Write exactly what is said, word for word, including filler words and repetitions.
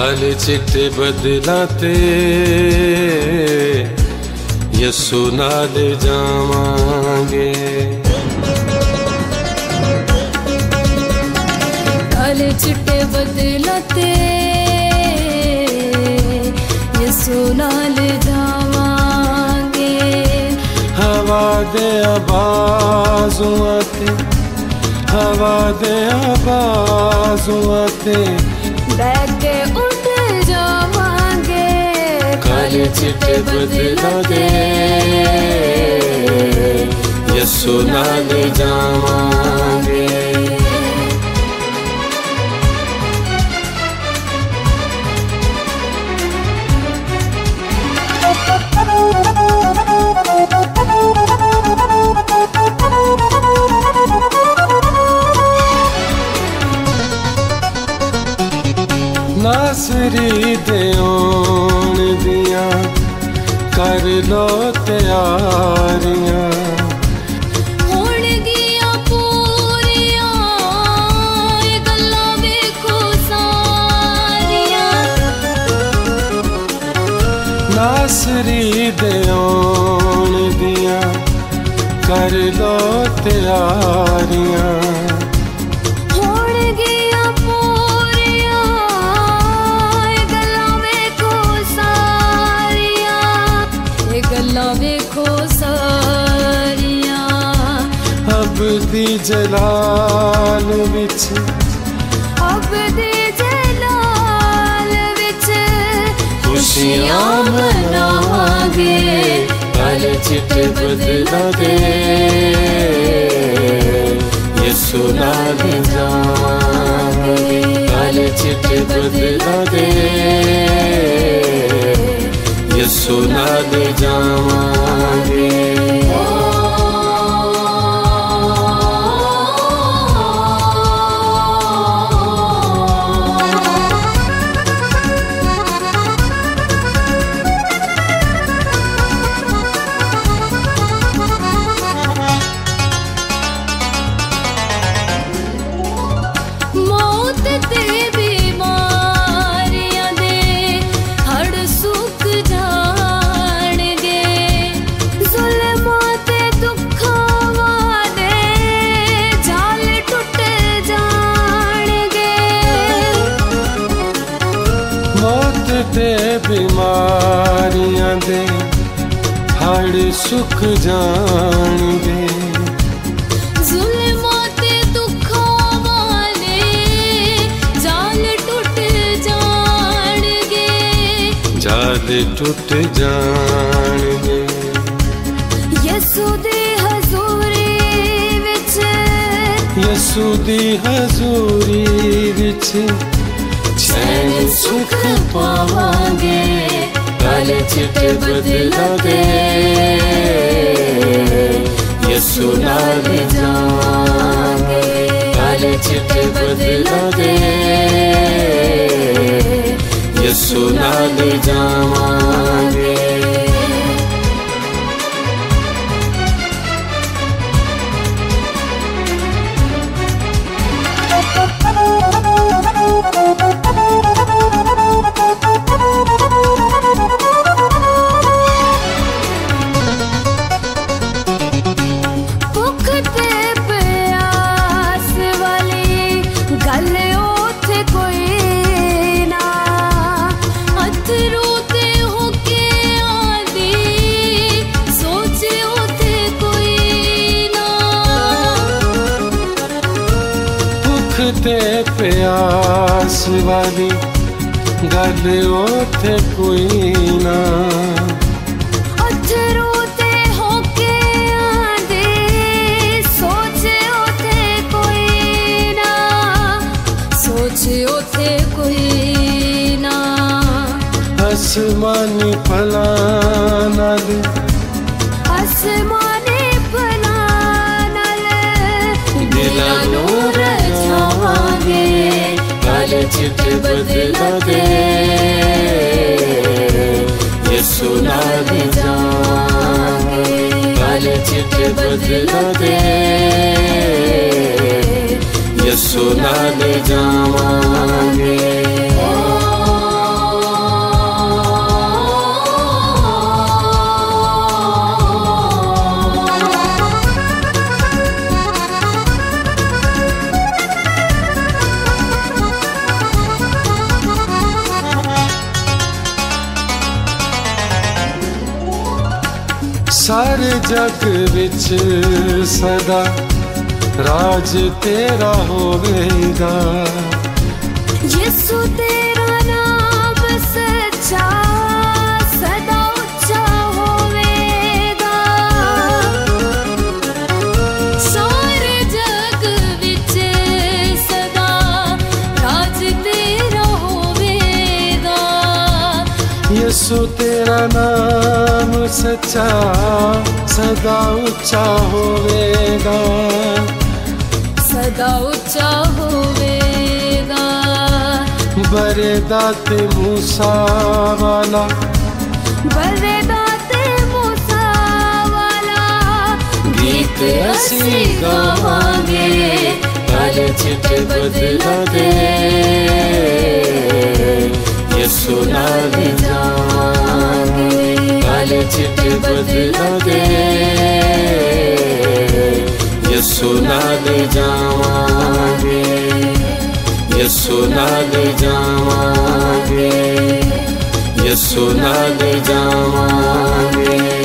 काले चिट्टे बदलाते यसु नाल जावांगे। काले चिट्टे बदलाते यसु नाल जावांगे। हवा दे आवाज़ों आते, हवा दे आवाज़ों आते बैठ के उठ जावांगे। काले चिट्टे बदलाते यसु नाल जावांगे। नासरी दे आउण दियां कर लो तैयारियां। होणगियां पूरियां ये गल्लां वेखो सारियां। नासरी दे आउण दियां कर लो तैयारियां। अब दी जलाल विच, अब दी जलाल विच खुशियां मनावांगे। काले चिट्टे बदलाते यसु नाल जावांगे। काले चिट्टे बदलाते यसु नाल जावांगे। ते बीमारियां दे हड़ सुख जाणगे। जुल्मां ते दुखां वाले जाल टुट जाणगे। जाल टुट जाणगे। यसु दी हजूरी विच, यसु दी हजूरी विच चैन सुख पावांगे। काले चिट्टे बदलाते यसु नाल जावांगे। काले चिट्टे बदलाते यसु नाल जावांगे। ते प्यास वाली गल ओथे कोई ना। अथरू ते होके आंदे सोचे ओथे कोई ना। सोचे ओथे कोई ना। आसमानी फलां नाल, आसमानी फलां नाल दिलां नूं रचावांगे। काले चिट्टे बदलाते यसु नाल जावांगे। काले चिट्टे बदलाते यसु नाल जावांगे। सारे जग विच सदा राज तेरा होवेगा। यीशु तेरा नाम सच्चा सदा उच्चा होवेगा। सारे जग विच सदा राज तेरा होवेगा। यीशु तेरा नाम सच्चा सदा उच्चा होवेगा। सदा उच्चा होवेगा। बरदात मूसा वाला बरदात मूसा वाला गीत असी गावांगे। काले चिट्टे बदला दे यीशु नाल जावांगे। काले चिट्टे बदला दे यीशु नाल जावांगे। यीशु नाल जावांगे। यीशु नाल जावांगे।